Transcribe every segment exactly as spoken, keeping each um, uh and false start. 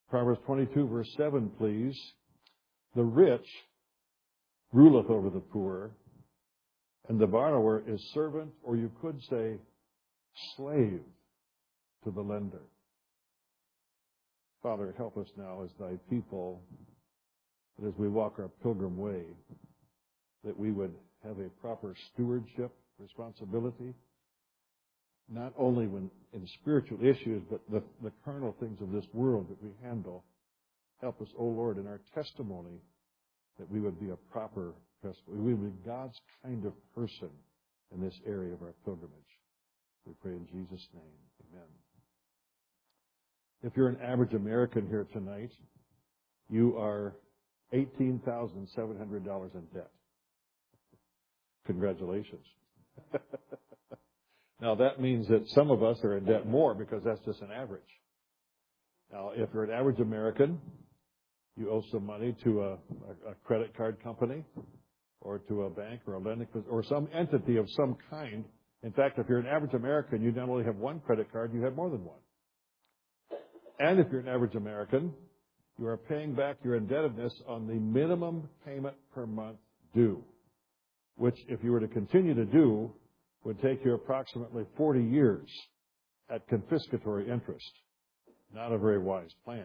Proverbs twenty-two, verse seven, please. The rich ruleth over the poor, and the borrower is servant, or you could say slave, to the lender. Father, help us now as thy people, that as we walk our pilgrim way, that we would have a proper stewardship responsibility, not only when in spiritual issues, but the, the carnal things of this world that we handle. Help us, O Lord, in our testimony, that we would be a proper testimony. We would be God's kind of person in this area of our pilgrimage. We pray in Jesus' name. Amen. If you're an average American here tonight, you are eighteen thousand seven hundred dollars in debt. Congratulations. Now, that means that some of us are in debt more because that's just an average. Now, if you're an average American, you owe some money to a, a, a credit card company or to a bank or a lending or some entity of some kind. In fact, if you're an average American, you not only have one credit card, you have more than one. And if you're an average American, you are paying back your indebtedness on the minimum payment per month due, which, if you were to continue to do, would take you approximately forty years at confiscatory interest. Not a very wise plan.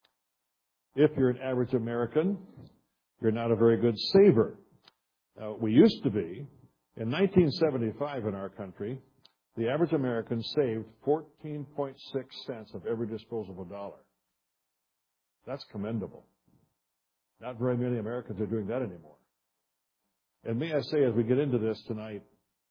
If you're an average American, you're not a very good saver. Now, we used to be. In nineteen seventy-five in our country, the average American saved fourteen point six cents of every disposable dollar. That's commendable. Not very many Americans are doing that anymore. And may I say, as we get into this tonight,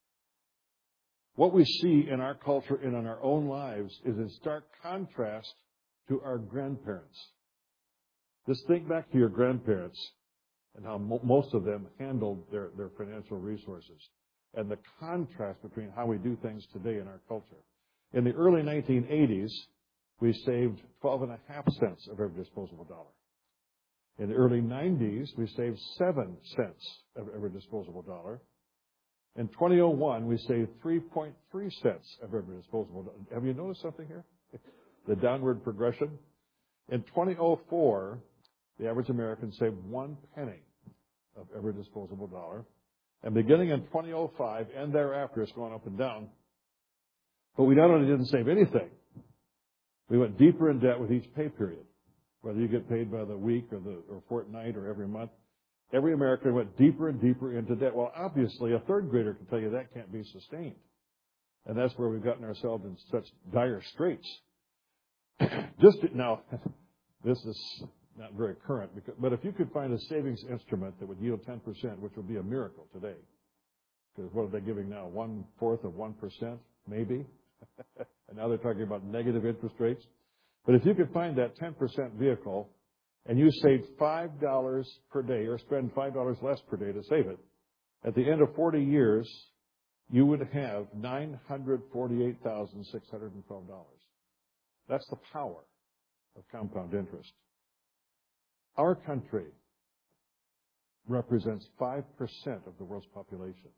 what we see in our culture and in our own lives is in stark contrast to our grandparents. Just think back to your grandparents and how mo- most of them handled their, their financial resources, and the contrast between how we do things today in our culture. In the early nineteen eighties, we saved twelve and a half cents of every disposable dollar. In the early nineties, we saved seven cents of every disposable dollar. In two thousand one, we saved three point three cents of every disposable dollar. Have you noticed something here? The downward progression. In two thousand four, the average American saved one penny of every disposable dollar. And beginning in two thousand five and thereafter, it's gone up and down. But we not only didn't save anything, we went deeper in debt with each pay period. Whether you get paid by the week or the or fortnight or every month, every American went deeper and deeper into debt. Well, obviously, a third grader can tell you that can't be sustained. And that's where we've gotten ourselves in such dire straits. Just now, this is not very current, because, but if you could find a savings instrument that would yield ten percent, which would be a miracle today, because what are they giving now? One-fourth of one percent, maybe? And now they're talking about negative interest rates. But if you could find that ten percent vehicle, and you save five dollars per day, or spend five dollars less per day to save it, at the end of forty years, you would have nine hundred forty-eight thousand six hundred twelve dollars. That's the power of compound interest. Our country represents five percent of the world's population.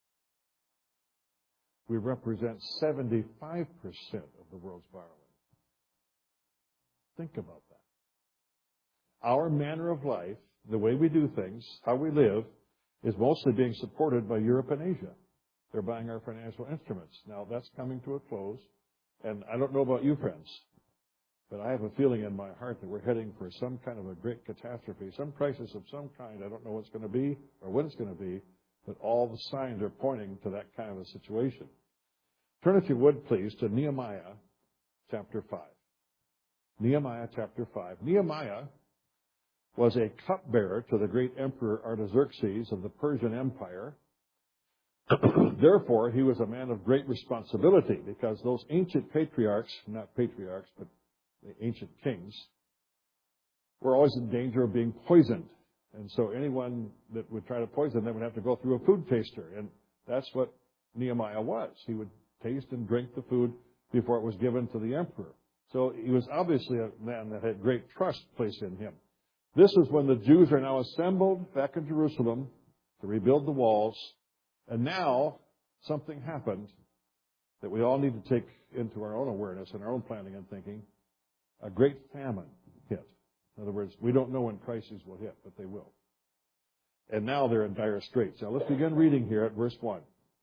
We represent seventy-five percent of the world's borrowing. Think about that. Our manner of life, the way we do things, how we live, is mostly being supported by Europe and Asia. They're buying our financial instruments. Now, that's coming to a close, and I don't know about you, friends, but I have a feeling in my heart that we're heading for some kind of a great catastrophe, some crisis of some kind. I don't know what it's going to be or when it's going to be, but all the signs are pointing to that kind of a situation. Turn, if you would, please, to Nehemiah chapter five. Nehemiah chapter five. Nehemiah was a cupbearer to the great emperor Artaxerxes of the Persian Empire. Therefore, he was a man of great responsibility, because those ancient patriarchs, not patriarchs, but the ancient kings, were always in danger of being poisoned. And so anyone that would try to poison them would have to go through a food taster. And that's what Nehemiah was. He would taste and drink the food before it was given to the emperor. So he was obviously a man that had great trust placed in him. This is when the Jews are now assembled back in Jerusalem to rebuild the walls. And now something happened that we all need to take into our own awareness and our own planning and thinking. A great famine hit. In other words, we don't know when crises will hit, but they will. And now they're in dire straits. Now let's begin reading here at verse one.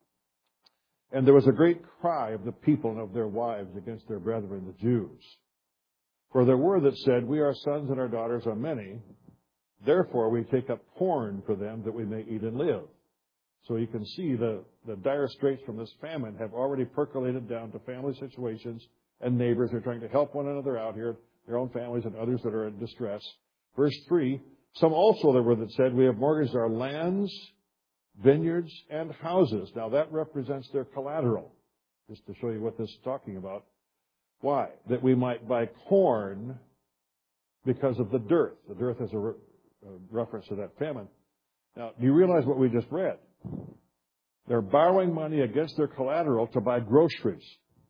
And there was a great cry of the people and of their wives against their brethren, the Jews. For there were that said, we, our sons and our daughters, are many. Therefore we take up corn for them that we may eat and live. So you can see the, the dire straits from this famine have already percolated down to family situations and neighbors. They're trying to help one another out here, their own families and others that are in distress. Verse three, some also there were that said, we have mortgaged our lands, vineyards, and houses. Now that represents their collateral, just to show you what this is talking about. Why? That we might buy corn because of the dearth. The dearth is a, re- a reference to that famine. Now, do you realize what we just read? They're borrowing money against their collateral to buy groceries.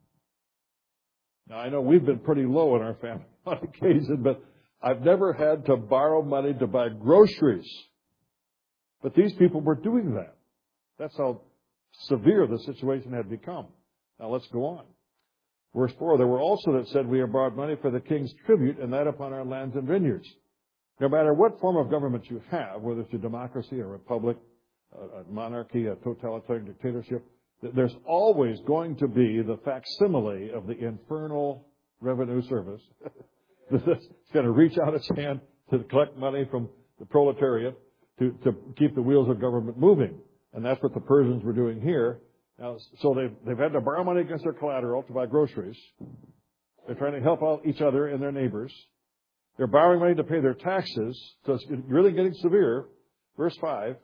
Now, I know we've been pretty low in our family on occasion, but I've never had to borrow money to buy groceries. But these people were doing that. That's how severe the situation had become. Now, let's go on. Verse four, there were also that said, we have borrowed money for the king's tribute, and that upon our lands and vineyards. No matter what form of government you have, whether it's a democracy, a republic, a monarchy, a totalitarian dictatorship, there's always going to be the facsimile of the infernal revenue service that's going to reach out its hand to collect money from the proletariat to, to keep the wheels of government moving. And that's what the Persians were doing here. Now, so they've, they've had to borrow money against their collateral to buy groceries. They're trying to help out each other and their neighbors. They're borrowing money to pay their taxes. So it's really getting severe. Verse five.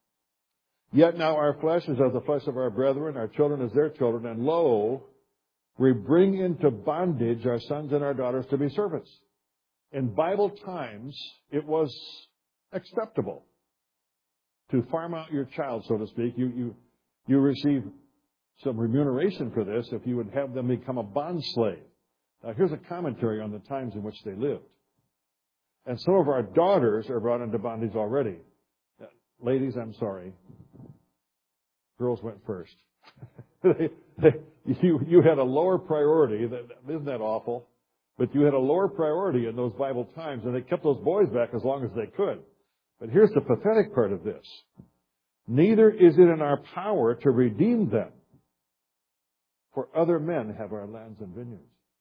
Yet now our flesh is as the flesh of our brethren, our children as their children, and lo, we bring into bondage our sons and our daughters to be servants. In Bible times, it was acceptable to farm out your child, so to speak. You, you, you receive some remuneration for this if you would have them become a bond slave. Now, here's a commentary on the times in which they lived. And some of our daughters are brought into bondage already. Ladies, I'm sorry. Girls went first. they, they, you, you had a lower priority. That, isn't that awful? But you had a lower priority in those Bible times, and they kept those boys back as long as they could. But here's the pathetic part of this. Neither is it in our power to redeem them, for other men have our lands and vineyards.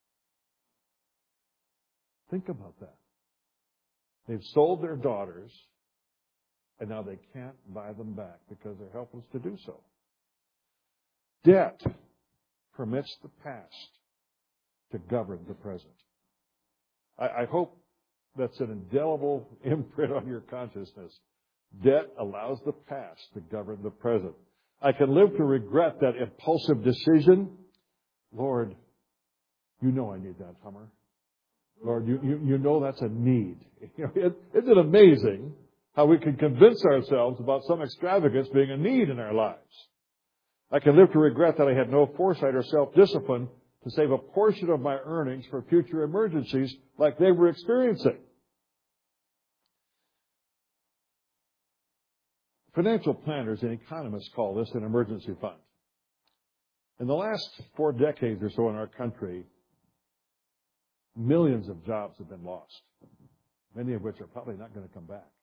Think about that. They've sold their daughters, and now they can't buy them back because they're helpless to do so. Debt permits the past to govern the present. I, I hope that's an indelible imprint on your consciousness. Debt allows the past to govern the present. I can live to regret that impulsive decision. Lord, you know I need that Hummer. Lord, you, you, you know that's a need. You know, it, isn't it amazing how we can convince ourselves about some extravagance being a need in our lives? I can live to regret that I had no foresight or self-discipline to save a portion of my earnings for future emergencies like they were experiencing. Financial planners and economists call this an emergency fund. In the last four decades or so in our country, millions of jobs have been lost, many of which are probably not going to come back.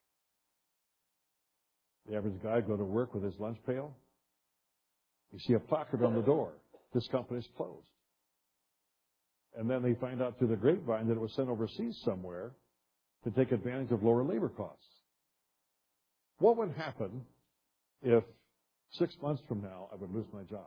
The average guy go to work with his lunch pail. You see a placard on the door. This company's closed. And then they find out through the grapevine that it was sent overseas somewhere to take advantage of lower labor costs. What would happen if six months from now I would lose my job?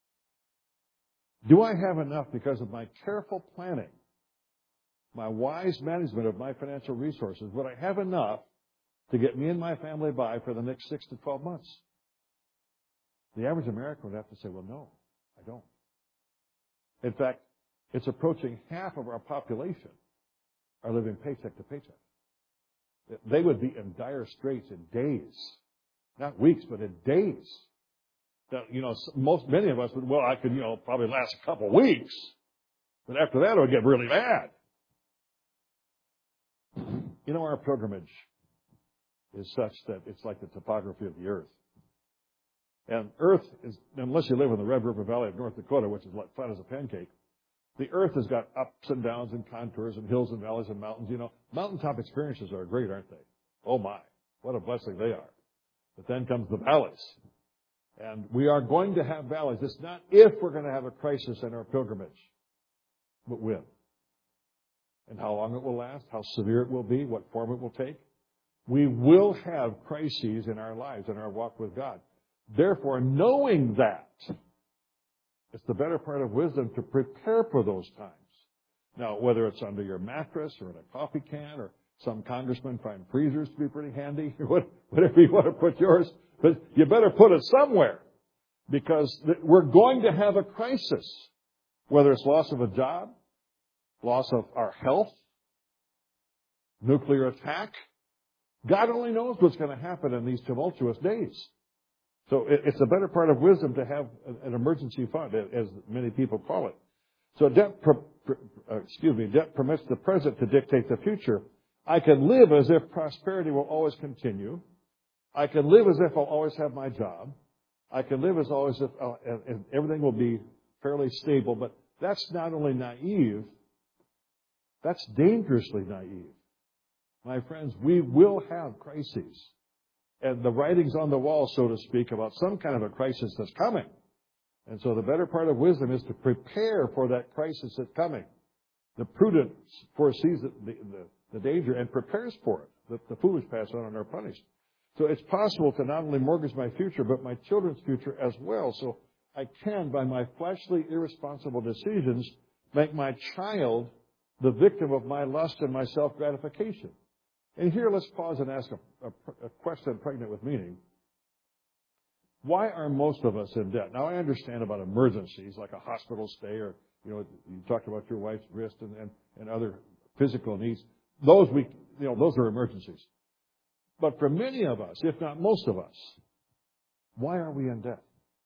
Do I have enough because of my careful planning, my wise management of my financial resources? Would I have enough to get me and my family by for the next six to twelve months? The average American would have to say, well, no, I don't. In fact, it's approaching half of our population are living paycheck to paycheck. They would be in dire straits in days, not weeks, but in days. Now, you know, most, many of us would, well, I could, you know, probably last a couple of weeks, but after that it would get really bad. You know, our pilgrimage is such that it's like the topography of the earth. And earth is, unless you live in the Red River Valley of North Dakota, which is like flat as a pancake, The earth has got ups and downs and contours and hills and valleys and mountains. You know, mountaintop experiences are great, aren't they? Oh my, what a blessing they are. But then comes the valleys. And we are going to have valleys. It's not if we're going to have a crisis in our pilgrimage, but when. And how long it will last, how severe it will be, what form it will take. We will have crises in our lives, in our walk with God. Therefore, knowing that, it's the better part of wisdom to prepare for those times. Now, whether it's under your mattress or in a coffee can, or some congressmen find freezers to be pretty handy, or whatever you want to put yours, but you better put it somewhere, because we're going to have a crisis, whether it's loss of a job, loss of our health, nuclear attack. God only knows what's going to happen in these tumultuous days. So it's a better part of wisdom to have an emergency fund, as many people call it. So debt, excuse me, debt permits the present to dictate the future. I can live as if prosperity will always continue. I can live as if I'll always have my job. I can live as always if uh, and everything will be fairly stable. But that's not only naive, that's dangerously naive. My friends, we will have crises. And the writing's on the wall, so to speak, about some kind of a crisis that's coming. And so the better part of wisdom is to prepare for that crisis that's coming. The prudent foresees the, the, the danger and prepares for it. The, the foolish pass on and are punished. So it's possible to not only mortgage my future, but my children's future as well. So I can, by my fleshly, irresponsible decisions, make my child the victim of my lust and my self-gratification. And here, let's pause and ask a, a, a question pregnant with meaning. Why are most of us in debt? Now, I understand about emergencies, like a hospital stay, or, you know, you talked about your wife's wrist and, and, and other physical needs. Those we, you know, those are emergencies. But for many of us, if not most of us, why are we in debt?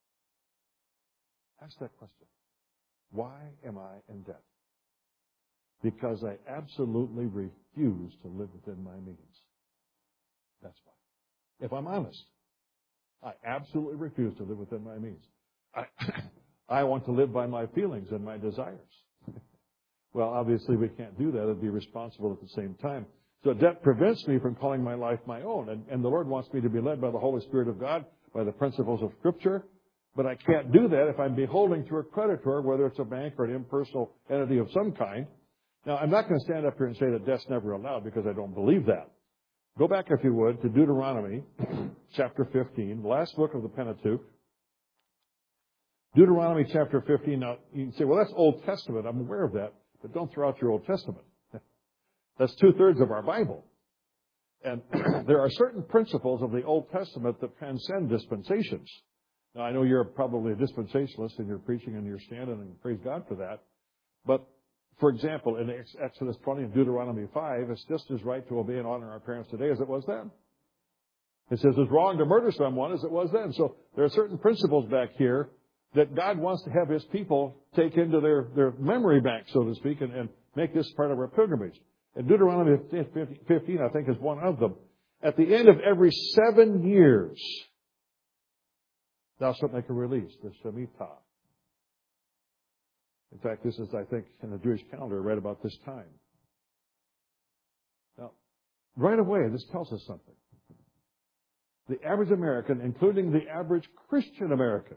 Ask that question. Why am I in debt? Because I absolutely refuse to live within my means. That's why. If I'm honest, I absolutely refuse to live within my means. I, I want to live by my feelings and my desires. Well, obviously we can't do that and be responsible at the same time. So debt prevents me from calling my life my own. And, and the Lord wants me to be led by the Holy Spirit of God, by the principles of Scripture. But I can't do that if I'm beholden to a creditor, whether it's a bank or an impersonal entity of some kind. Now, I'm not going to stand up here and say that debt's never allowed, because I don't believe that. Go back, if you would, to Deuteronomy chapter fifteen, the last book of the Pentateuch. Deuteronomy chapter fifteen. Now, you can say, well, that's Old Testament. I'm aware of that. But don't throw out your Old Testament. That's two-thirds of our Bible. And there are certain principles of the Old Testament that transcend dispensations. Now, I know you're probably a dispensationalist in your preaching and your stand, and praise God for that. But, for example, in Exodus twenty and Deuteronomy five, it's just as right to obey and honor our parents today as it was then. It says it's wrong to murder someone as it was then. So there are certain principles back here that God wants to have His people take into their, their memory bank, so to speak, and, and make this part of our pilgrimage. And Deuteronomy fifteen, I think, is one of them. At the end of every seven years, thou shalt make a release, the Shemitah. In fact, this is, I think, in the Jewish calendar right about this time. Now, right away, this tells us something. The average American, including the average Christian American,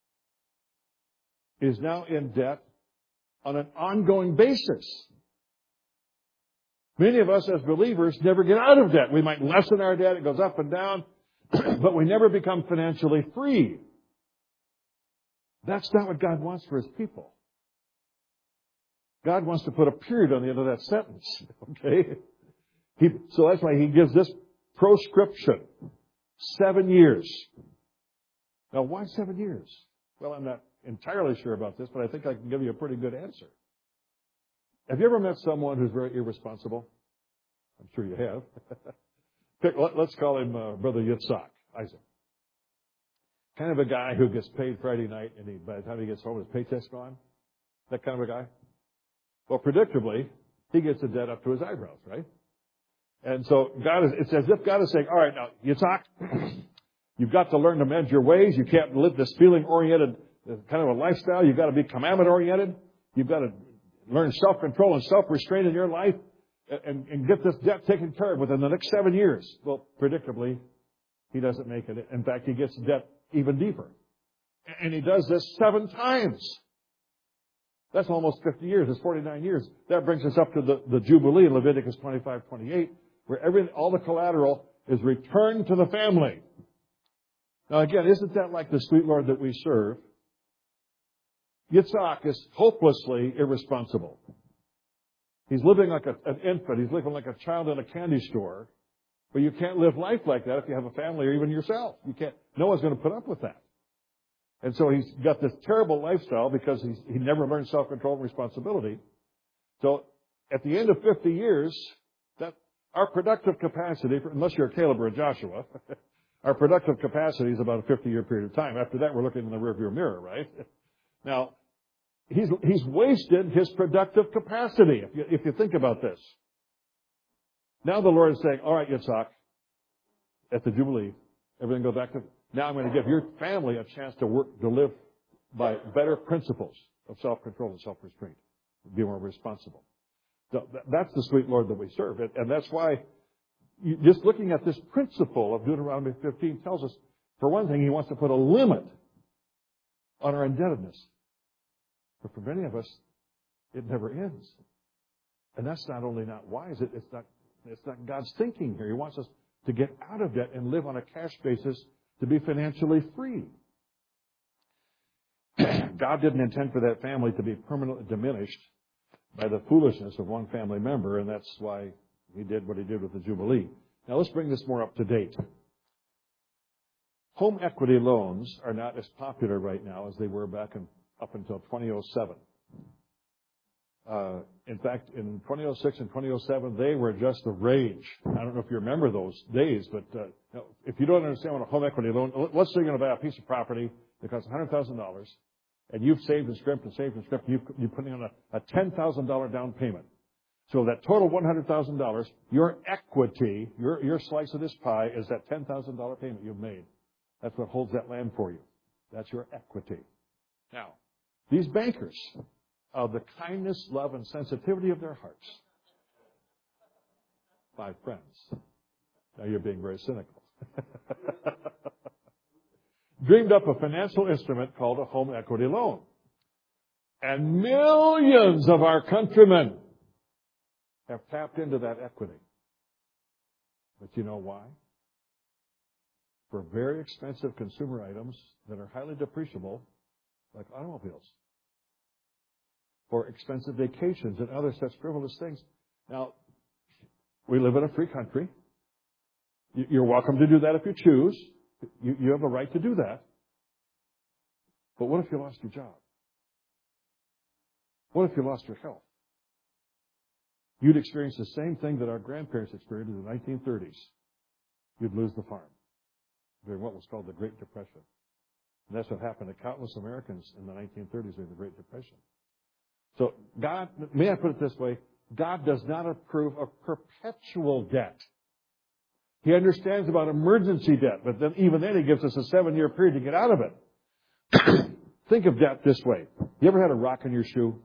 is now in debt on an ongoing basis. Many of us as believers never get out of debt. We might lessen our debt. It goes up and down. But we never become financially free. That's not what God wants for His people. God wants to put a period on the end of that sentence. Okay? He, so that's why He gives this proscription. Seven years. Now, why seven years? Well, I'm not entirely sure about this, but I think I can give you a pretty good answer. Have you ever met someone who's very irresponsible? I'm sure you have. Pick, let, let's call him uh, Brother Yitzhak, Isaac. Kind of a guy who gets paid Friday night, and he, by the time he gets home, his paycheck's gone. That kind of a guy. Well, predictably, he gets a debt up to his eyebrows, right? And so God is, it's as if God is saying, all right, now, Yitzhak, you've got to learn to mend your ways. You can't live this feeling-oriented kind of a lifestyle. You've got to be commandment-oriented. You've got to learn self-control and self-restraint in your life and, and get this debt taken care of within the next seven years. Well, predictably, he doesn't make it. In fact, he gets debt even deeper. And he does this seven times. That's almost fifty years. It's forty-nine years. That brings us up to the, the Jubilee in Leviticus twenty-five twenty-eight, where every, all the collateral is returned to the family. Now again, isn't that like the sweet Lord that we serve? Yitzhak is hopelessly irresponsible. He's living like a, an infant. He's living like a child in a candy store. But you can't live life like that if you have a family or even yourself. You can't. No one's going to put up with that. And so he's got this terrible lifestyle because he's, he never learned self-control and responsibility. So at the end of fifty years, that our productive capacity, unless you're a Caleb or a Joshua, our productive capacity is about a fifty-year period of time. After that, we're looking in the rearview mirror, right? Now, he's he's wasted his productive capacity, if you, if you think about this. Now the Lord is saying, all right, Yitzhak, at the Jubilee, everything go back to... Now I'm going to give your family a chance to work, to live by better principles of self-control and self-restraint. Be more responsible. So that's the sweet Lord that we serve. And that's why you, just looking at this principle of Deuteronomy fifteen tells us, for one thing, he wants to put a limit on our indebtedness. But for many of us, it never ends. And that's not only not wise, it, it's not, it's not God's thinking here. He wants us to get out of debt and live on a cash basis to be financially free. God didn't intend for that family to be permanently diminished by the foolishness of one family member, and that's why he did what he did with the Jubilee. Now let's bring this more up to date. Home equity loans are not as popular right now as they were back in, up until twenty oh seven. Uh, in fact, in twenty oh six and twenty oh seven, they were just the rage. I don't know if you remember those days, but uh, you know, if you don't understand what a home equity loan, let's say you're going to buy a piece of property that costs one hundred thousand dollars, and you've saved and scrimped and saved and scrimped, and you've, you're putting on a, a ten thousand dollars down payment. So that total one hundred thousand dollars, your equity, your, your slice of this pie is that ten thousand dollars payment you've made. That's what holds that land for you. That's your equity. Now, these bankers, of the kindness, love, and sensitivity of their hearts. My friends. Now you're being very cynical. Dreamed up a financial instrument called a home equity loan. And millions of our countrymen have tapped into that equity. But you know why? For very expensive consumer items that are highly depreciable, like automobiles. For expensive vacations and other such frivolous things. Now, we live in a free country. You're welcome to do that if you choose. You, you have a right to do that. But what if you lost your job? What if you lost your health? You'd experience the same thing that our grandparents experienced in the nineteen thirties. You'd lose the farm during what was called the Great Depression. And that's what happened to countless Americans in the nineteen thirties during the Great Depression. So God, may I put it this way, God does not approve of perpetual debt. He understands about emergency debt, but then even then he gives us a seven-year period to get out of it. Think of debt this way. You ever had a rock in your shoe?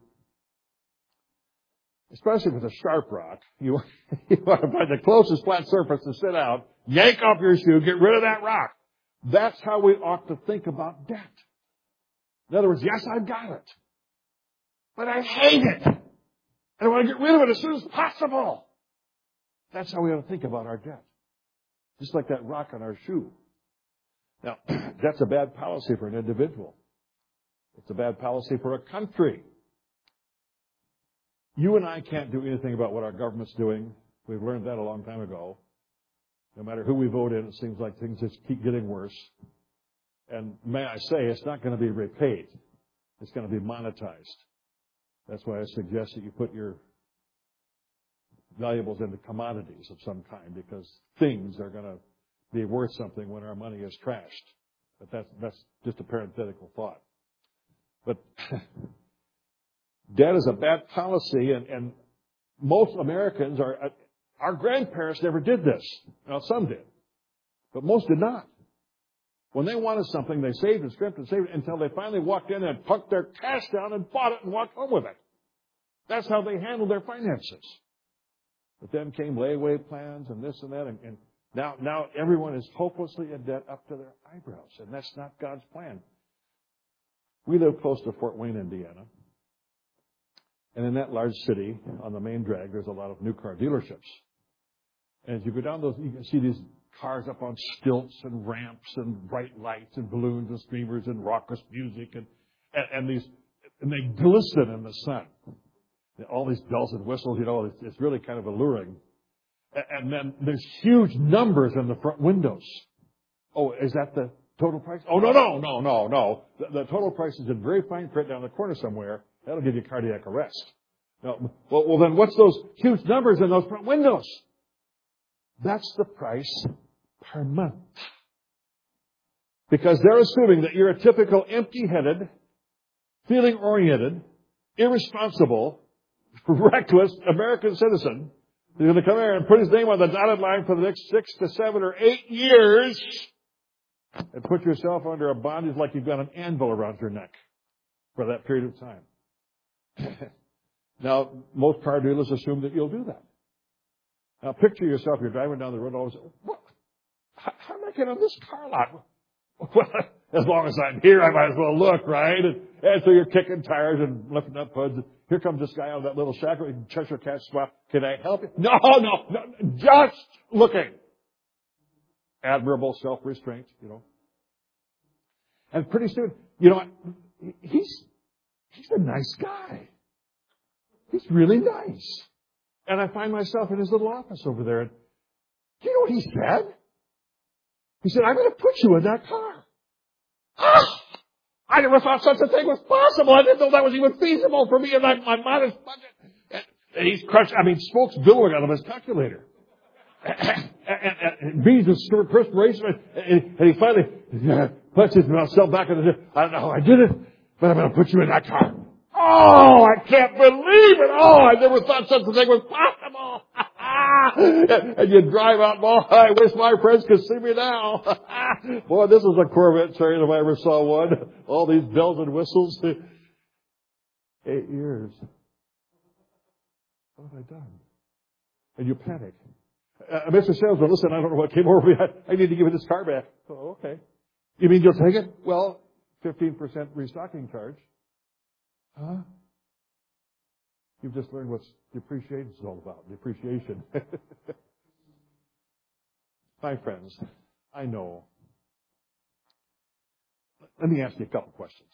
Especially if it's a sharp rock, you, you want to find the closest flat surface to sit out, yank off your shoe, get rid of that rock. That's how we ought to think about debt. In other words, yes, I've got it. But I hate it. And I want to get rid of it as soon as possible. That's how we ought to think about our debt. Just like that rock on our shoe. Now, that's a bad policy for an individual. It's a bad policy for a country. You and I can't do anything about what our government's doing. We've learned that a long time ago. No matter who we vote in, it seems like things just keep getting worse. And may I say, it's not going to be repaid. It's going to be monetized. That's why I suggest that you put your valuables into commodities of some kind, because things are going to be worth something when our money is trashed. But that's, that's just a parenthetical thought. But debt is a bad policy, and, and most Americans are, our grandparents never did this. Now, some did, but most did not. When they wanted something, they saved and scrimped and saved it until they finally walked in and punked their cash down and bought it and walked home with it. That's how they handled their finances. But then came layaway plans and this and that, and, and now, now everyone is hopelessly in debt up to their eyebrows, and that's not God's plan. We live close to Fort Wayne, Indiana, and in that large city, on the main drag, there's a lot of new car dealerships. And as you go down those, you can see these cars up on stilts and ramps and bright lights and balloons and streamers and raucous music and, and, and these, and they glisten in the sun. All these bells and whistles, you know, it's, it's really kind of alluring. And then there's huge numbers in the front windows. Oh, is that the total price? Oh, no, no, no, no, no. The, the total price is in very fine print down the corner somewhere. That'll give you cardiac arrest. No, well, well, then what's those huge numbers in those front windows? That's the price per month. Because they're assuming that you're a typical empty-headed, feeling-oriented, irresponsible, reckless American citizen who's going to come here and put his name on the dotted line for the next six to seven or eight years and put yourself under a bondage like you've got an anvil around your neck for that period of time. Now, most car dealers assume that you'll do that. Now, picture yourself, you're driving down the road, all of a sudden, what? How, how do I get on this car lot? Well, as long as I'm here, I might as well look, right? And, and so you're kicking tires and lifting up hoods. Here comes this guy out of that little shack with Cheshire Cat swap. Can I help you? No, no, no, just looking. Admirable self-restraint, you know. And pretty soon, you know, he's, he's a nice guy. He's really nice. And I find myself in his little office over there. And do you know what he said? He said, I'm going to put you in that car. Ah! I never thought such a thing was possible. I didn't know that was even feasible for me in my, my modest budget. And, and he's crushed, I mean, smoke's billowing out of his calculator. and, and, and beads of perspiration. And, and he finally puts himself back in the, I don't know how I did it, but I'm going to put you in that car. Oh, I can't believe it. Oh, I never thought such a thing was possible. and, and you drive out, boy, I wish my friends could see me now. Boy, this is a Corvette train if I ever saw one. All these bells and whistles. Eight years. What have I done? And you panic. Uh, Mister Salesman, listen, I don't know what came over me. I, I need to give you this car back. Oh, okay. You mean you'll take it? Well, fifteen percent restocking charge. Huh? You've just learned what depreciation is all about. Depreciation. My friends, I know. Let me ask you a couple questions.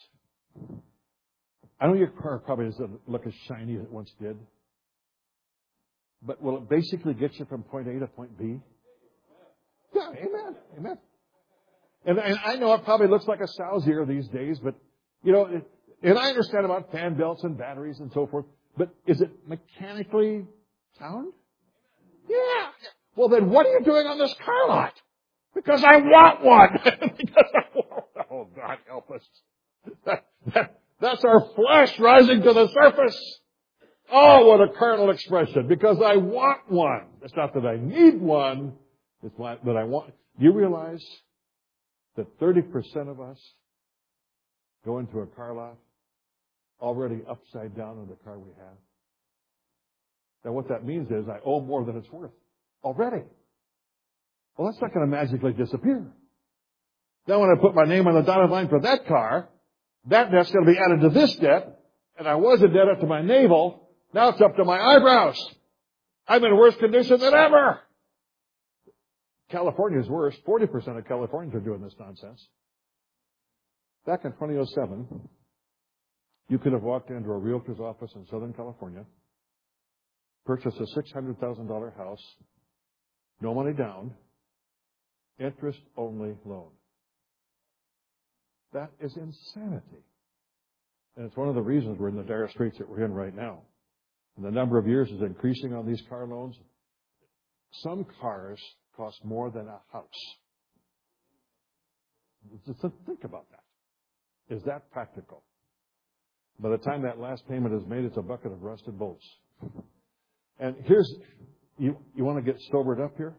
I know your car probably doesn't look as shiny as it once did. But will it basically get you from point A to point B? Yeah, amen. Amen. And, and I know it probably looks like a sow's ear these days, but, you know, it, and I understand about fan belts and batteries and so forth, but is it mechanically sound? Yeah. Well, then what are you doing on this car lot? Because I want one. because I want, oh, God help us. That, that, that's our flesh rising to the surface. Oh, what a carnal expression. Because I want one. It's not that I need one. It's that I want. Do you realize that thirty percent of us go into a car lot already upside down on the car we have? Now, what that means is I owe more than it's worth already. Well, that's not going to magically disappear. Then when I put my name on the dotted line for that car, that debt's going to be added to this debt, and I was in debt up to my navel. Now it's up to my eyebrows. I'm in worse condition than ever. California's worse. forty percent of Californians are doing this nonsense. Back in twenty oh seven, you could have walked into a realtor's office in Southern California, purchased a six hundred thousand dollars house, no money down, interest-only loan. That is insanity. And it's one of the reasons we're in the dire straits that we're in right now. And the number of years is increasing on these car loans. Some cars cost more than a house. Just think about that. Is that practical? By the time that last payment is made, it's a bucket of rusted bolts. And here's, you, you want to get sobered up here?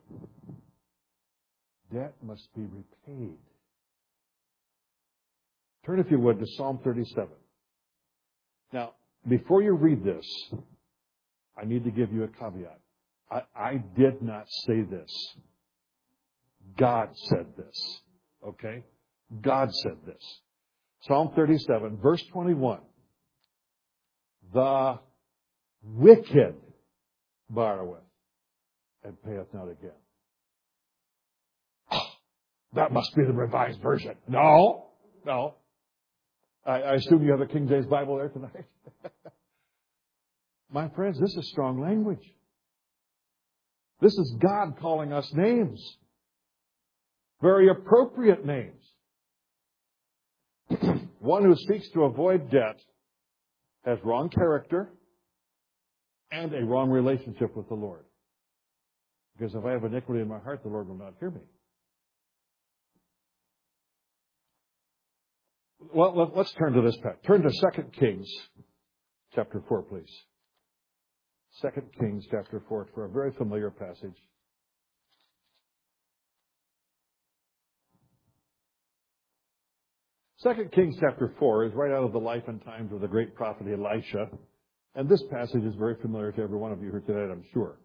Debt must be repaid. Turn, if you would, to Psalm thirty-seven. Now, before you read this, I need to give you a caveat. I, I did not say this. God said this. Okay? God said this. Psalm thirty-seven, verse twenty-one. The wicked borroweth and payeth not again. That must be the Revised Version. No, no. I, I assume you have a King James Bible there tonight. My friends, this is strong language. This is God calling us names. Very appropriate names. One who seeks to avoid debt has wrong character and a wrong relationship with the Lord. Because if I have iniquity in my heart, the Lord will not hear me. Well, let's turn to this passage. Turn to Second Kings chapter four, please. Second Kings chapter four, for a very familiar passage. Second Kings chapter four is right out of the life and times of the great prophet Elisha. And this passage is very familiar to every one of you here tonight, I'm sure.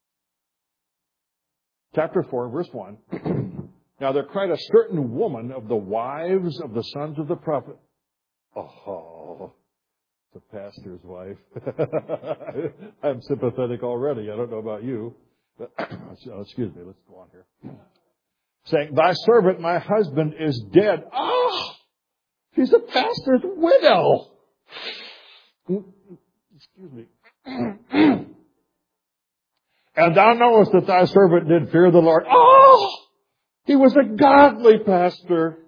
Chapter four, verse one. Now there cried a certain woman of the wives of the sons of the prophet. Oh, the pastor's wife. I'm sympathetic already. I don't know about you. But, oh, excuse me, let's go on here. Saying, thy servant, my husband, is dead. Oh, she's a pastor's widow. Excuse me. And thou knowest that thy servant did fear the Lord. Oh, he was a godly pastor.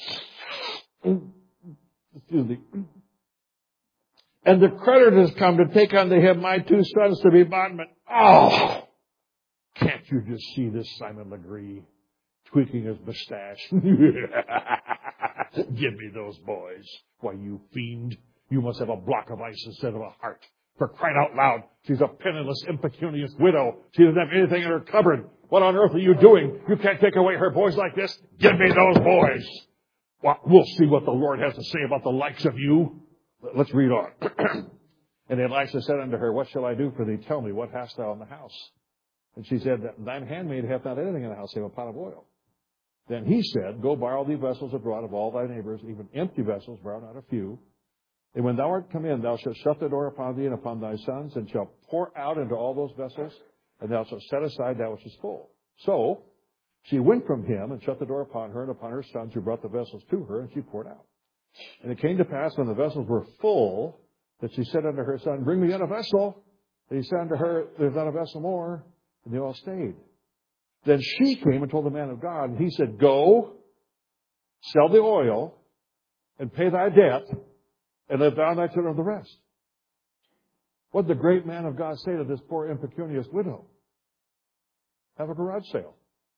Excuse me. And the creditors come to take unto him my two sons to be bondmen. Oh, can't you just see this Simon Legree tweaking his mustache? Give me those boys. Why, you fiend, you must have a block of ice instead of a heart. For crying out loud, she's a penniless, impecunious widow. She doesn't have anything in her cupboard. What on earth are you doing? You can't take away her boys like this. Give me those boys. Well, we'll see what the Lord has to say about the likes of you. Let's read on. And Elisha said unto her, what shall I do for thee? Tell me, what hast thou in the house? And she said, thine handmaid hath not anything in the house save a pot of oil. Then he said, go borrow thee vessels abroad of all thy neighbors, even empty vessels, borrow not a few. And when thou art come in, thou shalt shut the door upon thee and upon thy sons, and shalt pour out into all those vessels, and thou shalt set aside that which is full. So she went from him and shut the door upon her and upon her sons, who brought the vessels to her, and she poured out. And it came to pass, when the vessels were full, that she said unto her son, bring me in a vessel. And he said unto her, there's not a vessel more. And they all stayed. Then she came and told the man of God, and he said, go, sell the oil, and pay thy debt, and live thou and thy children of the rest. What did the great man of God say to this poor impecunious widow? Have a garage sale.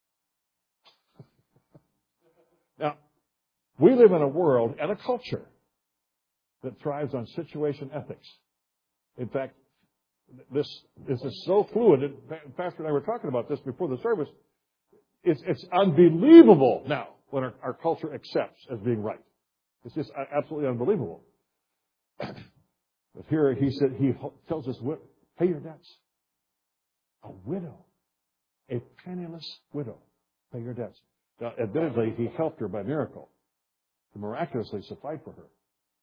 Now, we live in a world and a culture that thrives on situation ethics. In fact, this, this is so fluid. And Pastor and I were talking about this before the service. It's, it's unbelievable now what our, our culture accepts as being right. It's just absolutely unbelievable. But here he said, he tells us, pay your debts. A widow, a penniless widow, pay your debts. Now, admittedly, he helped her by miracle. He miraculously supplied for her.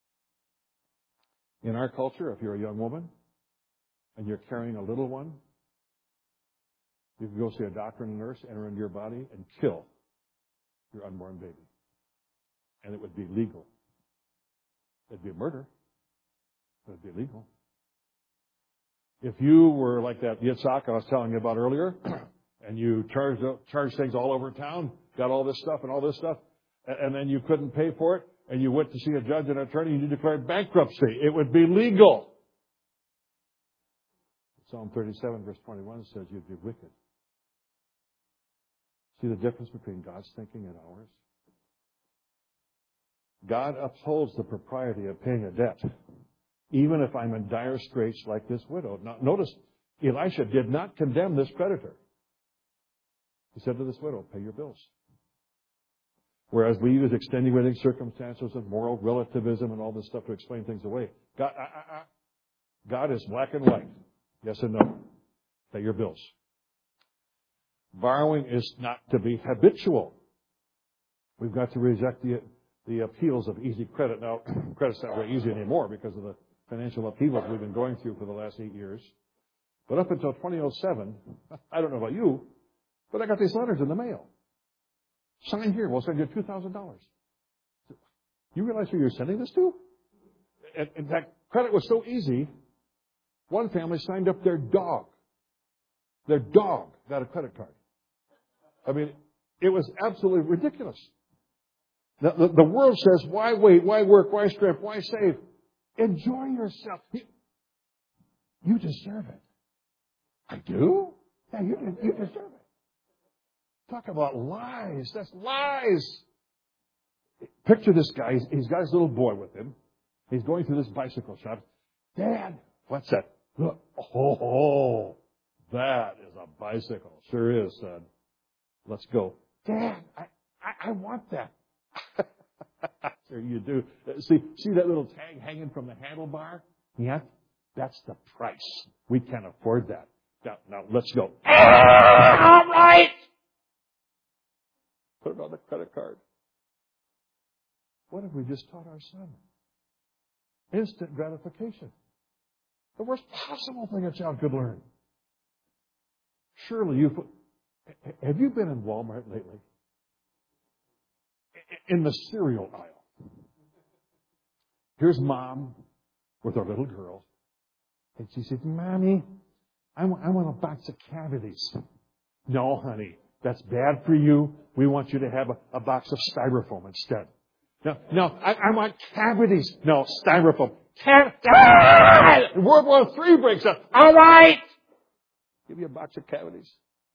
In our culture, if you're a young woman and you're carrying a little one, you can go see a doctor and a nurse, enter into your body, and kill your unborn baby. And it would be legal. It'd be a murder. It'd be illegal. If you were like that Yitzhak I was telling you about earlier, and you charged charged things all over town, got all this stuff and all this stuff, and then you couldn't pay for it, and you went to see a judge and attorney, and you declared bankruptcy, it would be legal. Psalm thirty-seven, verse twenty-one says you'd be wicked. See the difference between God's thinking and ours? God upholds the propriety of paying a debt, even if I'm in dire straits like this widow. Now, notice, Elisha did not condemn this creditor. He said to this widow, pay your bills. Whereas we use extenuating circumstances and moral relativism and all this stuff to explain things away. God, I, I, I, God is black and white. Yes and no. Pay your bills. Borrowing is not to be habitual. We've got to reject the, the appeals of easy credit. Now, credit's not very easy anymore because of the financial upheavals we've been going through for the last eight years. But up until twenty oh seven, I don't know about you, but I got these letters in the mail. Sign here, we'll send you two thousand dollars. You realize who you're sending this to? In fact, credit was so easy, one family signed up their dog. Their dog got a credit card. I mean, it was absolutely ridiculous. The, the, the world says, why wait, why work, why strive, why save? Enjoy yourself. You, you deserve it. I do? Yeah, you, you deserve it. Talk about lies. That's lies. Picture this guy. He's, he's got his little boy with him. He's going through this bicycle shop. Dad, what's that? Look. Oh, that is a bicycle. Sure is, son. Let's go. Dad, I, I, I want that. Sure you do. See, see that little tag hanging from the handlebar? Yeah, that's the price. We can't afford that. Now, now let's go. All right. Put it on the credit card. What have we just taught our son? Instant gratification. The worst possible thing a child could learn. Surely you've... Have you been in Walmart lately? In the cereal aisle. Here's Mom with her little girl. And she said, Mommy, I want, I want a box of cavities. No, honey, that's bad for you. We want you to have a, a box of styrofoam instead. No, no, I, I want cavities. No, styrofoam. Cav- ah! World War Three breaks out. All right. Give you a box of cavities.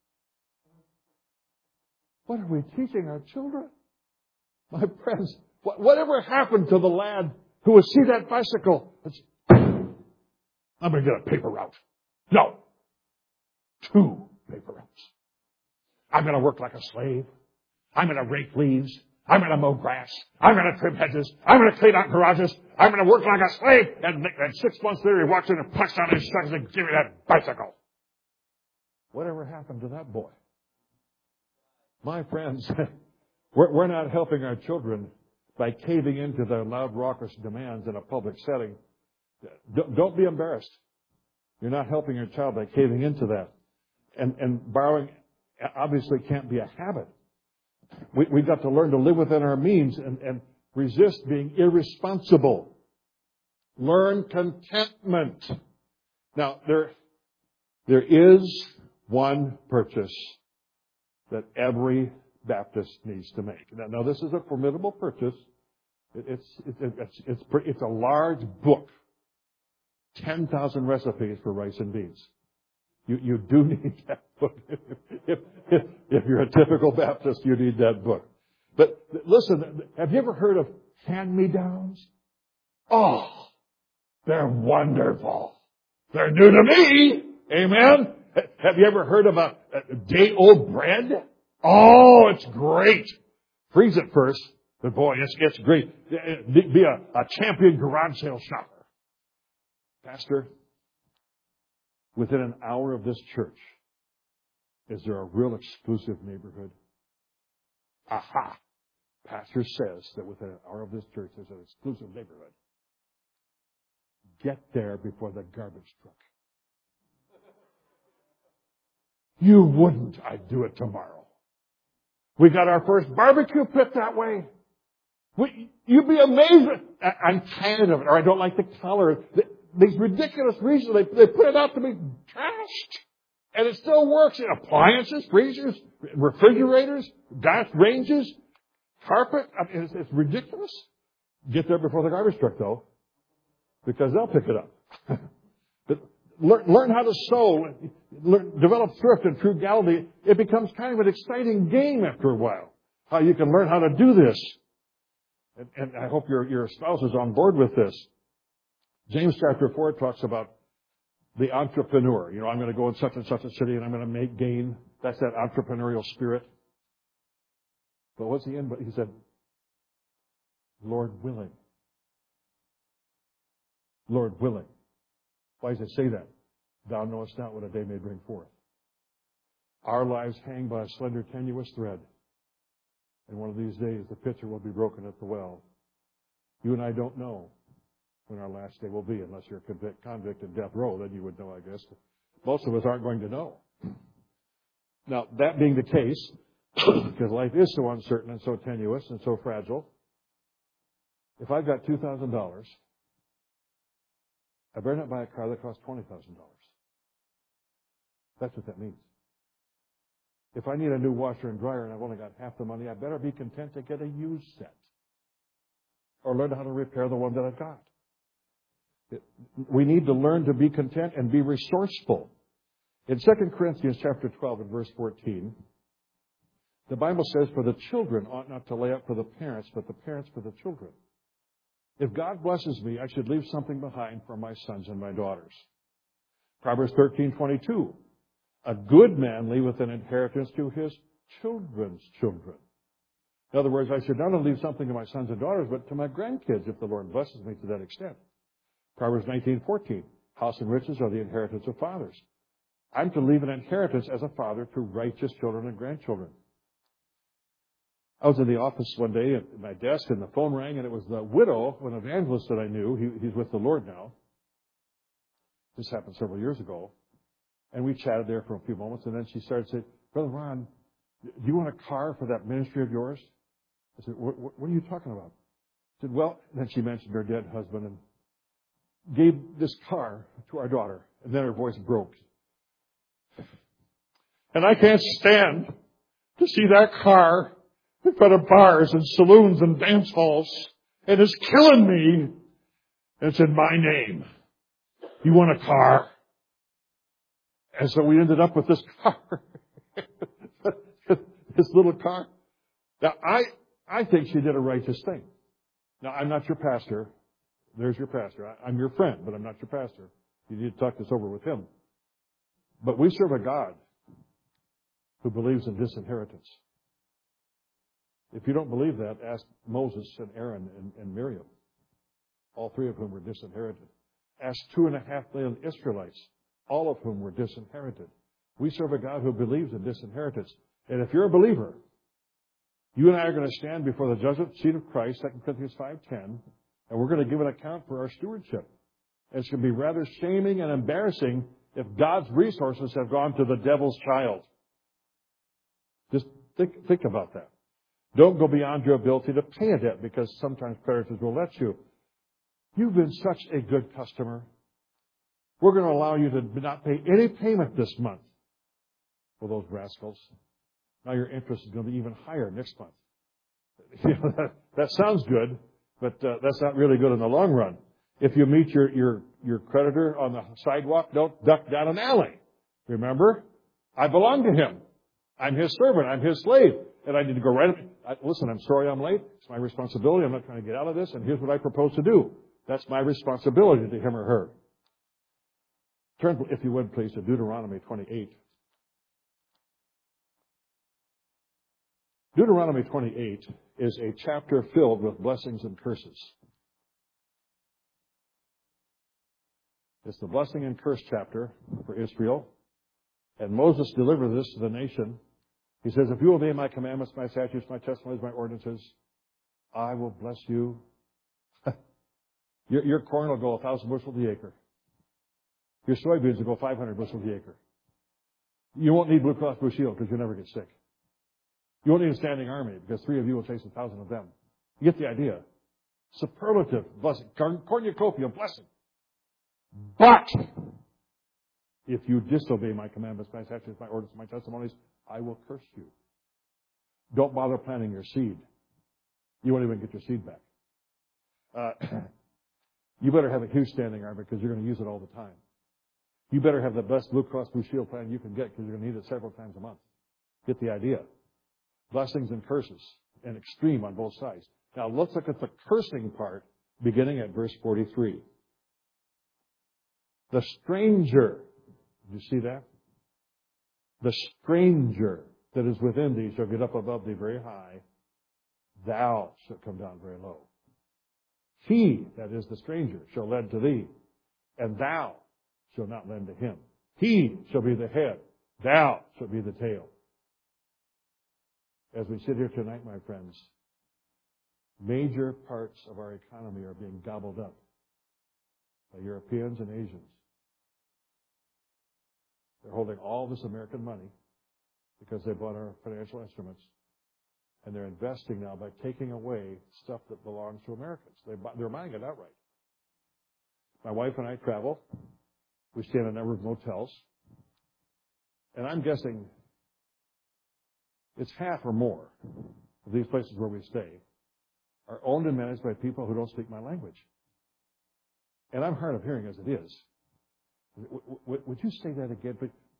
What are we teaching our children? My friends, whatever happened to the lad who would see that bicycle? It's, I'm going to get a paper route. No. Two paper routes. I'm going to work like a slave. I'm going to rake leaves. I'm going to mow grass. I'm going to trim hedges. I'm going to clean out garages. I'm going to work like a slave. And, and six months later, he walks in and pucks down his sons and give me that bicycle. Whatever happened to that boy? My friends, we're, we're not helping our children by caving into their loud, raucous demands in a public setting. Don't, don't be embarrassed. You're not helping your child by caving into that. And, and borrowing obviously can't be a habit. We, we've got to learn to live within our means and, and resist being irresponsible. Learn contentment. Now, there, there is one purchase that every Baptist needs to make. Now, now this is a formidable purchase. It, it's, it, it's, it's, it's a large book. ten thousand recipes for rice and beans. You, you do need that book. If, if, if you're a typical Baptist, you need that book. But listen, have you ever heard of hand-me-downs? Oh, they're wonderful. They're new to me. Amen? Have you ever heard of a, a day-old bread? Oh, it's great. Freeze it first, but boy, it's, it's great. Be a, a champion garage sale shopper. Pastor, within an hour of this church, is there a real exclusive neighborhood? Aha! Pastor says that within an hour of this church, there's an exclusive neighborhood. Get there before the garbage truck. You wouldn't. I'd do it tomorrow. We got our first barbecue pit that way. We, you'd be amazed. I, I'm tired of it, or I don't like the color. These ridiculous reasons, they, they put it out to be trashed. And it still works in appliances, freezers, refrigerators, gas ranges, carpet. I mean, it's, it's ridiculous. Get there before the garbage truck, though, because they'll pick it up. But learn, learn how to sew, learn, develop thrift and frugality. It becomes kind of an exciting game after a while, how you can learn how to do this. And, and I hope your, your spouse is on board with this. James chapter four talks about the entrepreneur. You know, I'm going to go in such and such a city and I'm going to make gain. That's that entrepreneurial spirit. But what's the end? But he said, Lord willing. Lord willing. Why does it say that? Thou knowest not what a day may bring forth. Our lives hang by a slender, tenuous thread. And one of these days, the pitcher will be broken at the well. You and I don't know when our last day will be, unless you're a convict, convict in death row. Then you would know, I guess. Most of us aren't going to know. Now, that being the case, because life is so uncertain and so tenuous and so fragile, if I've got two thousand dollars, I better not buy a car that costs twenty thousand dollars. That's what that means. If I need a new washer and dryer and I've only got half the money, I better be content to get a used set or learn how to repair the one that I've got. It, we need to learn to be content and be resourceful. In Second Corinthians chapter twelve and verse fourteen, the Bible says, for the children ought not to lay up for the parents, but the parents for the children. If God blesses me, I should leave something behind for my sons and my daughters. Proverbs thirteen twenty-two, a good man leaveth an inheritance to his children's children. In other words, I should not only leave something to my sons and daughters, but to my grandkids if the Lord blesses me to that extent. Proverbs nineteen fourteen, house and riches are the inheritance of fathers. I'm to leave an inheritance as a father to righteous children and grandchildren. I was in the office one day at my desk, and the phone rang, and it was the widow of an evangelist that I knew. He, he's with the Lord now. This happened several years ago. And we chatted there for a few moments, and then she started saying, Brother Ron, do you want a car for that ministry of yours? I said, what, what, what are you talking about? She said, well, then she mentioned her dead husband and gave this car to our daughter. And then her voice broke. And I can't stand to see that car in front of bars and saloons and dance halls. And it's killing me. It's in my name. You want a car? And so we ended up with this car. This little car. Now, I, I think she did a righteous thing. Now, I'm not your pastor. There's your pastor. I, I'm your friend, but I'm not your pastor. You need to talk this over with him. But we serve a God who believes in disinheritance. If you don't believe that, ask Moses and Aaron and, and Miriam, all three of whom were disinherited. Ask two and a half million Israelites, all of whom were disinherited. We serve a God who believes in disinheritance. And if you're a believer, you and I are going to stand before the judgment seat of Christ, Second Corinthians five ten, and we're going to give an account for our stewardship. And it's going to be rather shaming and embarrassing if God's resources have gone to the devil's child. Just think, think about that. Don't go beyond your ability to pay a debt, because sometimes creditors will let you. You've been such a good customer. We're going to allow you to not pay any payment this month. For those rascals. Now your interest is going to be even higher next month. You know, that, that sounds good, but uh, that's not really good in the long run. If you meet your, your, your creditor on the sidewalk, don't duck down an alley. Remember? I belong to him. I'm his servant. I'm his slave. And I need to go right up. I, listen, I'm sorry I'm late. It's my responsibility. I'm not trying to get out of this. And here's what I propose to do. That's my responsibility to him or her. Turn, if you would, please, to Deuteronomy twenty-eight. Deuteronomy twenty-eight is a chapter filled with blessings and curses. It's the blessing and curse chapter for Israel. And Moses delivered this to the nation. He says, if you obey my commandments, my statutes, my testimonies, my ordinances, I will bless you. your, your corn will go a thousand bushels the acre. Your soybeans will go five hundred bushels the acre. You won't need Blue Cross Blue Shield because you'll never get sick. You won't need a standing army because three of you will chase a thousand of them. You get the idea. Superlative blessing. Cornucopia blessing. But if you disobey my commandments, my statutes, my ordinances, my testimonies, I will curse you. Don't bother planting your seed. You won't even get your seed back. Uh, you better have a huge standing army because you're going to use it all the time. You better have the best Blue Cross Blue Shield plan you can get because you're going to need it several times a month. Get the idea. Blessings and curses, and extreme on both sides. Now let's look at the cursing part beginning at verse forty-three. The stranger, did you see that? The stranger that is within thee shall get up above thee very high. Thou shalt come down very low. He, that is the stranger, shall lend to thee, and thou shall not lend to him. He shall be the head. Thou shalt be the tail. As we sit here tonight, my friends, major parts of our economy are being gobbled up by Europeans and Asians. They're holding all this American money because they bought our financial instruments. And they're investing now by taking away stuff that belongs to Americans. They buy, they're buying it outright. My wife and I travel. We stay in a number of motels. And I'm guessing it's half or more of these places where we stay are owned and managed by people who don't speak my language. And I'm hard of hearing as it is. W- w- would you say that again?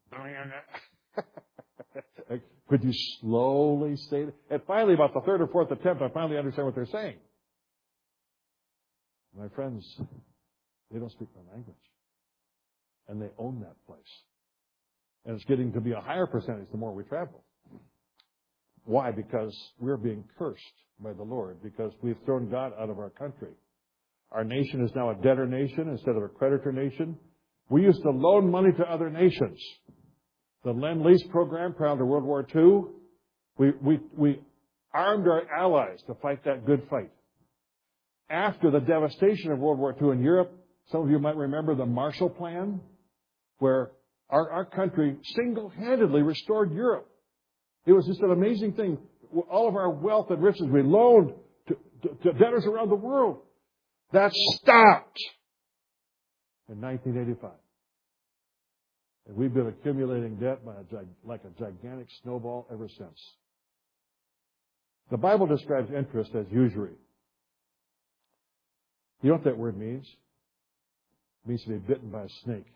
Could you slowly say that? And finally, about the third or fourth attempt, I finally understand what they're saying. My friends, they don't speak my language. And they own that place. And it's getting to be a higher percentage the more we travel. Why? Because we're being cursed by the Lord, because we've thrown God out of our country. Our nation is now a debtor nation instead of a creditor nation. We used to loan money to other nations. The Lend-Lease program prior to World War Two, we, we, we armed our allies to fight that good fight. After the devastation of World War Two in Europe, some of you might remember the Marshall Plan, where our, our country single-handedly restored Europe. It was just an amazing thing. All of our wealth and riches we loaned to, to, to debtors around the world. That stopped in nineteen eighty-five. And we've been accumulating debt by a, like a gigantic snowball ever since. The Bible describes interest as usury. You know what that word means? It means to be bitten by a snake.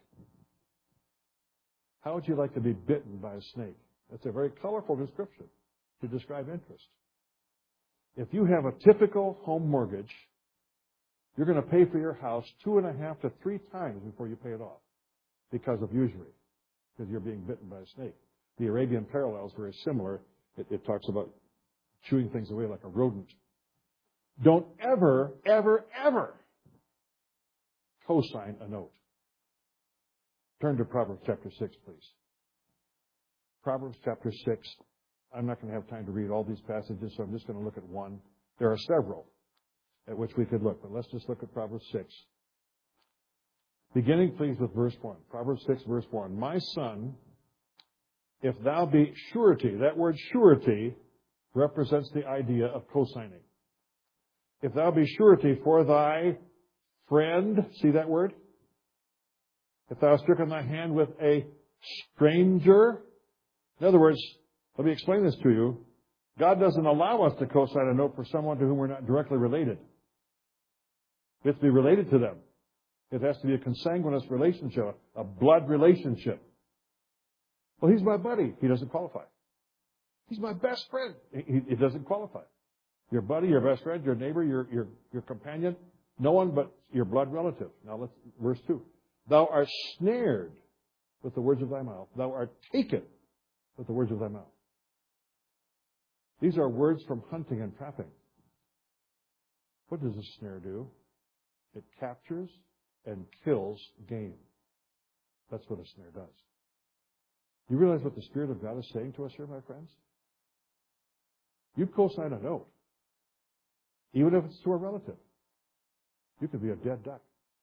How would you like to be bitten by a snake? That's a very colorful description to describe interest. If you have a typical home mortgage, you're going to pay for your house two and a half to three times before you pay it off because of usury, because you're being bitten by a snake. The Arabian parallel is very similar. It, it talks about chewing things away like a rodent. Don't ever, ever, ever co-sign a note. Turn to Proverbs chapter six, please. Proverbs chapter six. I'm not going to have time to read all these passages, so I'm just going to look at one. There are several at which we could look, but let's just look at Proverbs six. Beginning, please, with verse one. Proverbs six, verse one. My son, if thou be surety, that word surety represents the idea of co-signing. If thou be surety for thy friend, see that word? If thou hast stricken thy hand with a stranger. In other words, let me explain this to you. God doesn't allow us to co-sign a note for someone to whom we're not directly related. We have to be related to them. It has to be a consanguineous relationship, a blood relationship. Well, he's my buddy. He doesn't qualify. He's my best friend. He, he doesn't qualify. Your buddy, your best friend, your neighbor, your, your, your companion, no one but your blood relative. Now let's, verse two. Thou art snared with the words of thy mouth. Thou art taken with the words of thy mouth. These are words from hunting and trapping. What does a snare do? It captures and kills game. That's what a snare does. You realize what the Spirit of God is saying to us here, my friends? You co-sign a note, even if it's to a relative. You could be a dead duck.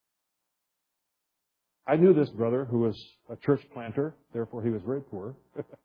I knew this brother who was a church planter, therefore he was very poor.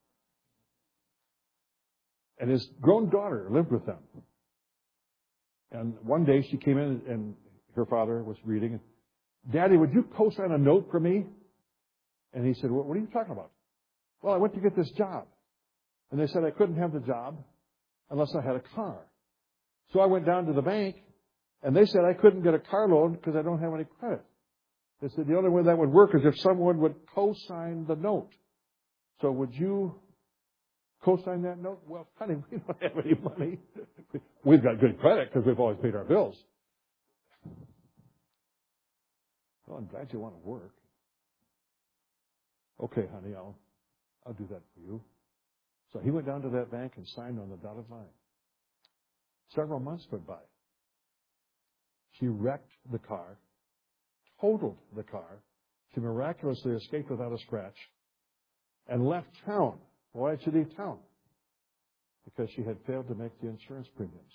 And his grown daughter lived with them. And one day she came in and her father was reading. Daddy, would you co-sign a note for me? And he said, what are you talking about? Well, I went to get this job. And they said I couldn't have the job unless I had a car. So I went down to the bank and they said I couldn't get a car loan because I don't have any credit. They said the only way that would work is if someone would co-sign the note. So would you co-sign that note? Well, honey, we don't have any money. We've got good credit because we've always paid our bills. Well, I'm glad you want to work. Okay, honey, I'll, I'll do that for you. So he went down to that bank and signed on the dotted line. Several months went by. She wrecked the car, totaled the car. She miraculously escaped without a scratch and left town. Why did she leave town? Because she had failed to make the insurance premiums.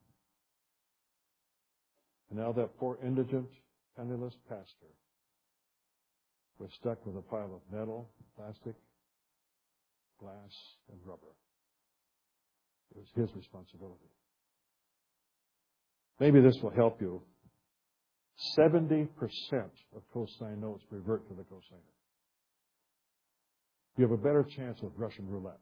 And now that poor indigent, penniless pastor was stuck with a pile of metal, plastic, glass, and rubber. It was his responsibility. Maybe this will help you. seventy percent of cosign notes revert to the cosigner. You have a better chance with Russian roulette.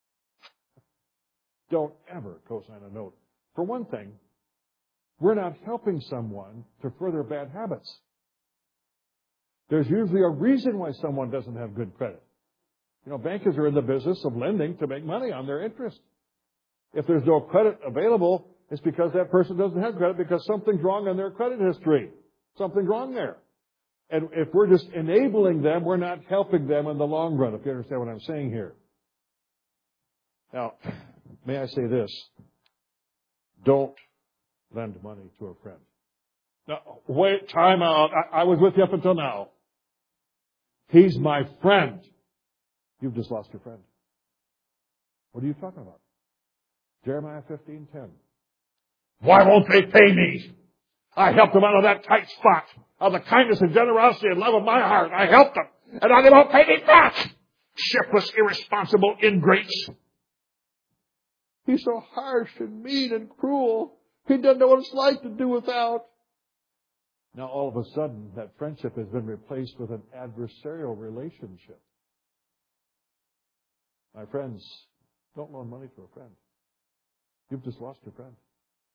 Don't ever cosign a note. For one thing, we're not helping someone to further bad habits. There's usually a reason why someone doesn't have good credit. You know, bankers are in the business of lending to make money on their interest. If there's no credit available, it's because that person doesn't have credit because something's wrong in their credit history. Something's wrong there. And if we're just enabling them, we're not helping them in the long run, if you understand what I'm saying here. Now, may I say this? Don't lend money to a friend. Now, wait, time out. I, I was with you up until now. He's my friend. You've just lost your friend. What are you talking about? Jeremiah fifteen ten. Why won't they pay me? I helped them out of that tight spot. Out of the kindness and generosity and love of my heart, I helped them. And now they won't pay me back. Shiftless, irresponsible ingrates. He's so harsh and mean and cruel. He doesn't know what it's like to do without. Now all of a sudden, that friendship has been replaced with an adversarial relationship. My friends, don't loan money to a friend. You've just lost your friend.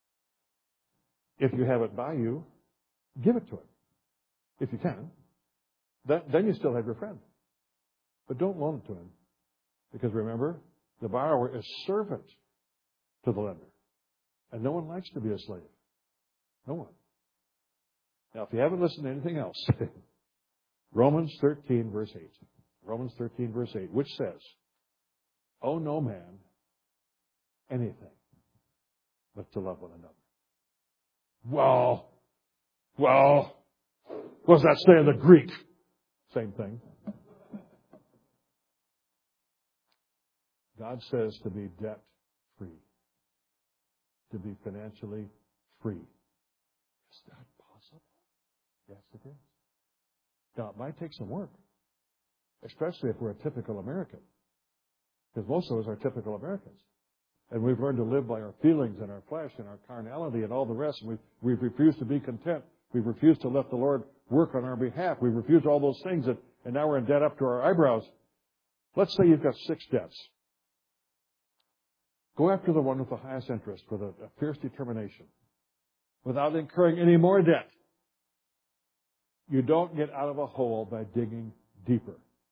If you have it by you, give it to him. If you can. That, then you still have your friend. But don't loan it to him. Because remember, the borrower is servant to the lender. And no one likes to be a slave. No one. Now, if you haven't listened to anything else, Romans thirteen, verse eight. Romans thirteen, verse eight, which says, owe no man anything but to love one another. Well, well, what does that say in the Greek? Same thing. God says to be debt-free, to be financially free. Is that possible? Yes, it is. Now, it might take some work, especially if we're a typical American, because most of us are typical Americans. And we've learned to live by our feelings and our flesh and our carnality and all the rest. And we've, we've refused to be content. We've refused to let the Lord work on our behalf. We've refused all those things, and, and now we're in debt up to our eyebrows. Let's say you've got six debts. Go after the one with the highest interest with a, a fierce determination without incurring any more debt. You don't get out of a hole by digging deeper.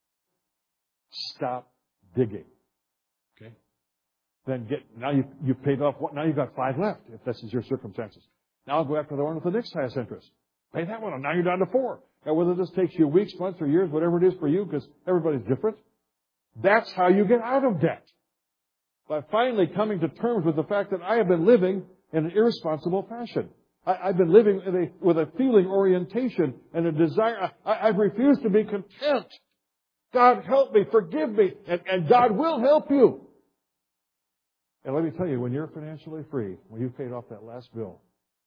Stop digging. Okay? Then get, now you, you've paid off, now you've got five left, if this is your circumstances. Now I'll go after the one with the next highest interest. Pay that one, and now you're down to four. Now whether this takes you weeks, months, or years, whatever it is for you, because everybody's different, that's how you get out of debt. By finally coming to terms with the fact that I have been living in an irresponsible fashion. I, I've been living with a, with a feeling orientation and a desire. I, I've refused to be content. God help me, forgive me, and, and God will help you. And let me tell you, when you're financially free, when you've paid off that last bill,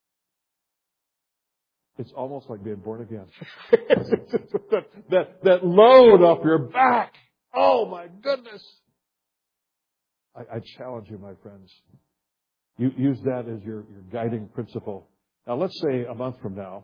it's almost like being born again. that, that, that load off your back. Oh, my goodness. I, I challenge you, my friends. You use that as your, your guiding principle. Now, let's say a month from now,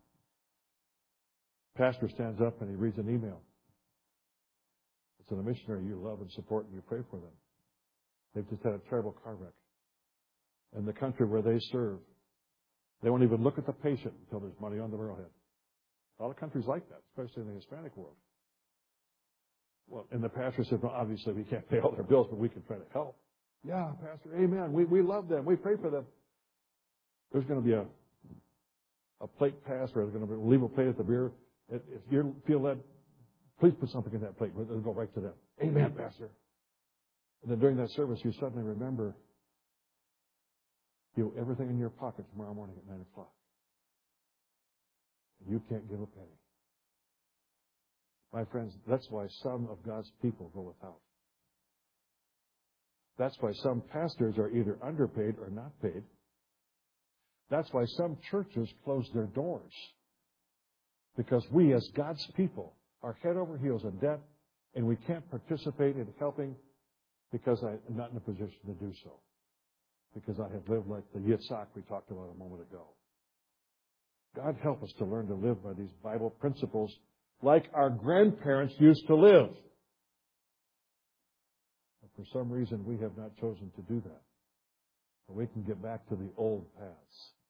pastor stands up and he reads an email. It's a missionary you love and support, and you pray for them. They've just had a terrible car wreck. In the country where they serve, they won't even look at the patient until there's money on the arrowhead. A lot of countries like that, especially in the Hispanic world. Well, and the pastor said, well, obviously we can't pay all their bills, but we can try to help. Yeah, Pastor, amen. We we love them. We pray for them. There's going to be a a plate pass, or there's going to be, leave a plate at the beer. If you feel led, please put something in that plate. It'll go right to them. Amen, Pastor. And then during that service, you suddenly remember you have everything in your pocket tomorrow morning at nine o'clock. You can't give a penny. My friends, that's why some of God's people go without. That's why some pastors are either underpaid or not paid. That's why some churches close their doors. Because we, as God's people, are head over heels in debt, and we can't participate in helping because I'm not in a position to do so. Because I have lived like the Yitzhak we talked about a moment ago. God help us to learn to live by these Bible principles like our grandparents used to live. But for some reason, we have not chosen to do that. But we can get back to the old paths.